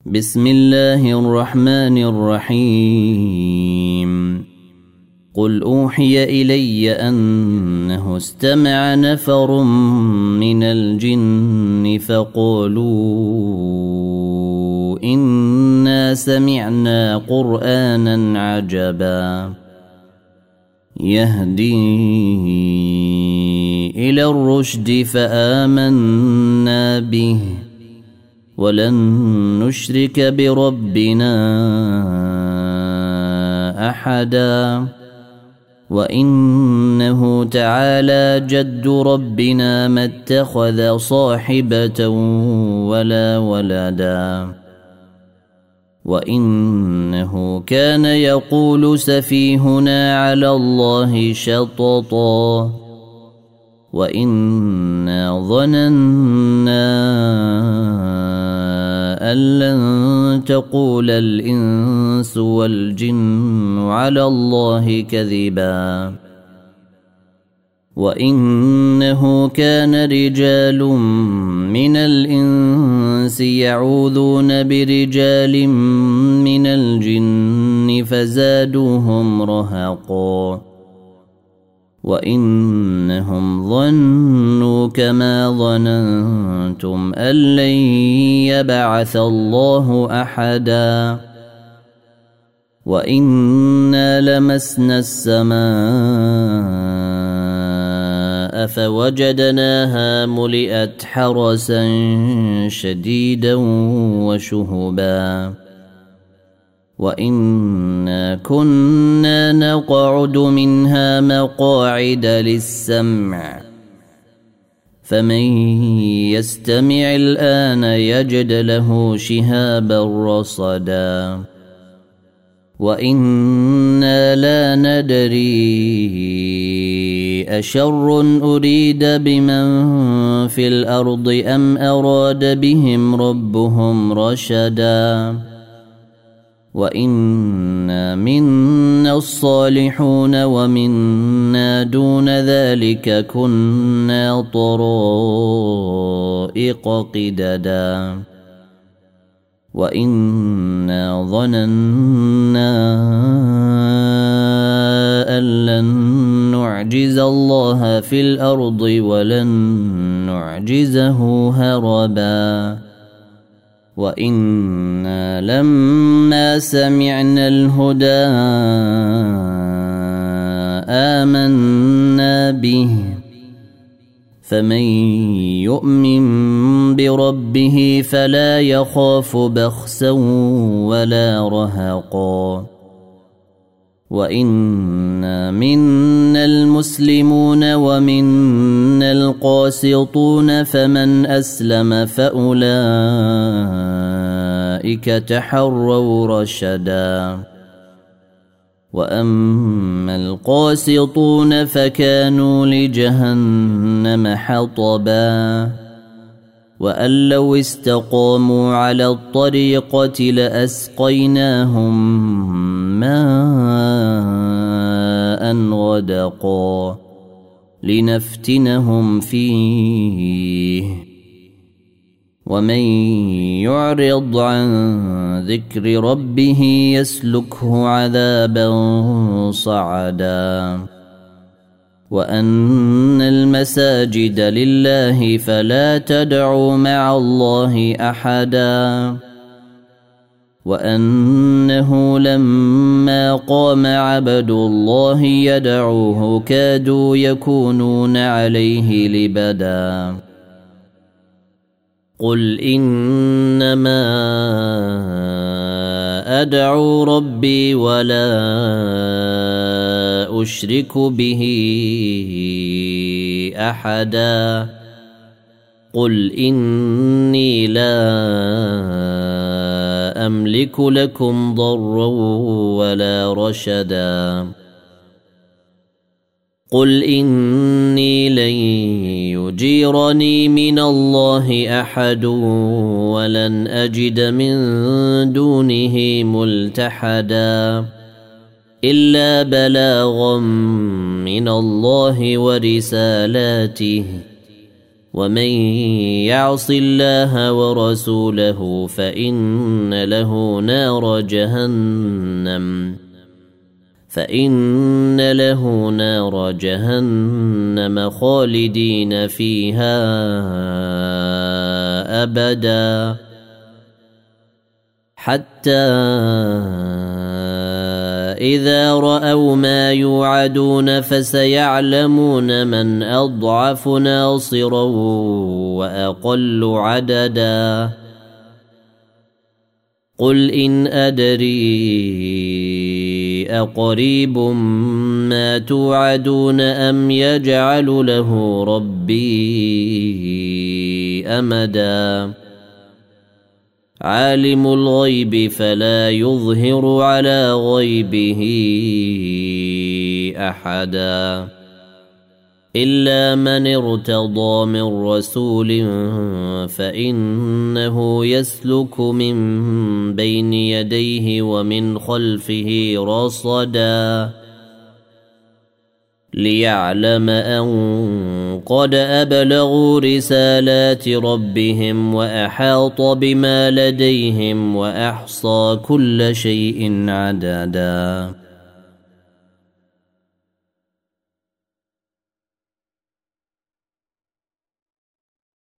بسم الله الرحمن الرحيم قل أوحي إلي أنه استمع نفر من الجن فقالوا إنا سمعنا قرآنا عجبا يهدي إلى الرشد فآمنا به ولن نشرك بربنا أحدا وإنه تعالى جد ربنا ما اتخذ صاحبة ولا ولدا وإنه كان يقول سفيهنا على الله شططا وإنا ظننا أن لن تقول الإنس والجن على الله كذبا وإنه كان رجال من الإنس يعوذون برجال من الجن فزادوهم رهقا وإنهم ظنوا كما ظننتم أن لن يبعث الله أحدا وإنا لمسنا السماء فوجدناها ملئت حرسا شديدا وشهبا وإنا كنا نقعد منها مقاعد للسمع فمن يستمع الآن يجد له شهابا رصدا وإنا لا ندري أشر أريد بمن في الأرض أم أراد بهم ربهم رشدا وإنا منا الصالحون ومنا دون ذلك كنا طرائق قددا وإنا ظننا أن لن نعجز الله في الأرض ولن نعجزه هربا وإنا لما سمعنا الهدى آمنا به فمن يؤمن بربه فلا يخاف بخسا ولا رهقا وإنا منا المسلمون ومنا القاسطون فمن أسلم فأولئك تحروا رشدا وأما القاسطون فكانوا لجهنم حطبا وأن لو استقاموا على الطريقة لأسقيناهم ماء غدقا لنفتنهم فيه ومن يعرض عن ذكر ربه يسلكه عذابا صعدا وأن المساجد لله فلا تدعوا مع الله أحدا وأنه لما قام عبد الله يدعوه كادوا يكونون عليه لبدا قل إنما أدعو ربي ولا أشرك به أحدا قل إني لا أملك لكم ضرا ولا رشدا قل إني لن يجيرني من الله أحد ولن أجد من دونه ملتحدا إلا بلاغا من الله ورسالاته ومن يعص الله ورسوله فإن له نار جهنم خالدين فيها أبدا حتى إذا رأوا ما يوعدون فسيعلمون من أضعف ناصرا وأقل عددا قل إن أدري أقريب ما توعدون أم يجعل له ربي أمدا عالم الغيب فلا يظهر على غيبه أحدا إلا من ارتضى من رسول فإنه يسلك من بين يديه ومن خلفه رصدا ليعلم أن قد أبلغوا رسالات ربهم وأحاط بما لديهم وأحصى كل شيء عددا